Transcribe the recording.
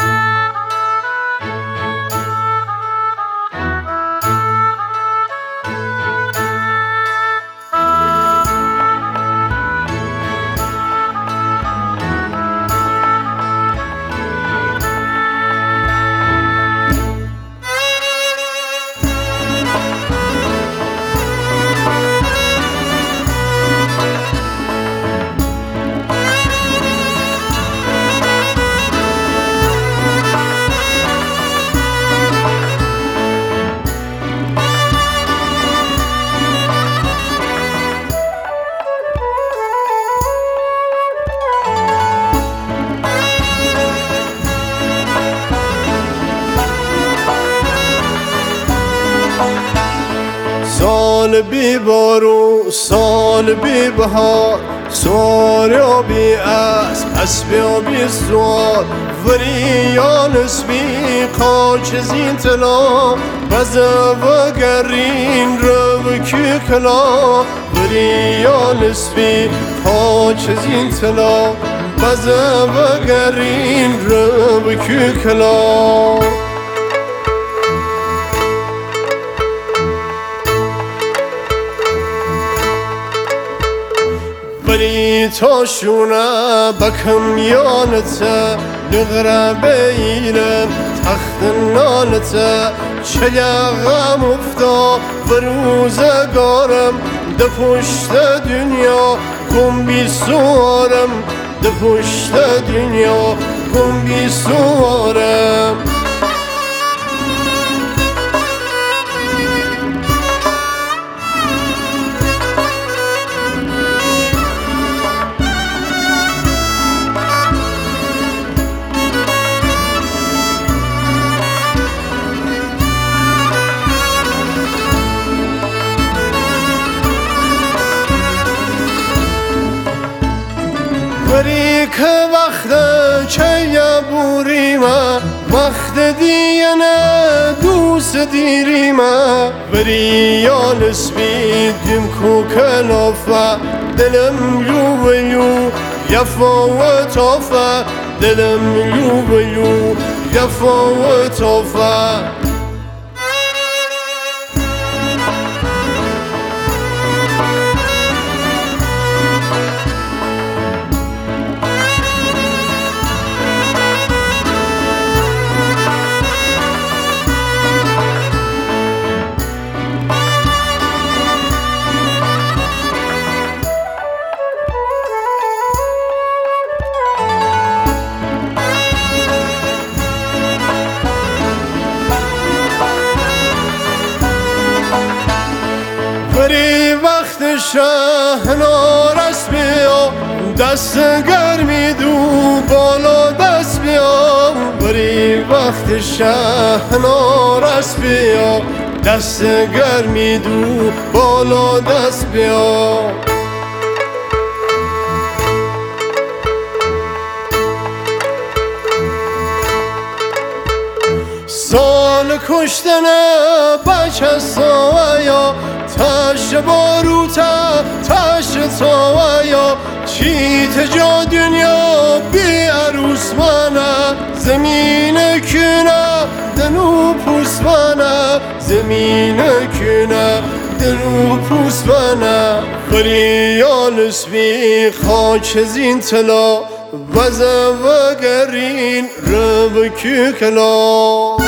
سال بی بارو سال بی بهار سوار یا بی اسب اسب یا بی سوار وریان اسبی قاچ زین تلا بزه و گرین رو کی کلا وریان اسبی قاچ زین تلا بزه و گرین رو کی کلا بری تاشونه بکم یانته نغره بیرم تخت نانته چلیغم افتا بروزگارم ده پشت دنیا کن بی سوارم ده پشت دنیا کن بی سوارم بری که وقت چه بوریمه وقت دیگه دوست دیریمه بری یا نسبی دیم کو کلافه دلم یو و یو یفا و تافه دلم یو و یو یفا و تافه بری وقت شهنار است بیا دست گرمی دو بالا دست بیا بری وقت شهنار است بیا دست گرمی دو بالا دست بیا سال کشتن بچه سایا تاش باروتا تاش تایا چیت جا دنیا بی عروس منه زمین کنه دنو پوس منه زمین کنه دنو پوس منه خریال اسبی خاک زین تلا وزه و گرین رو کی کلا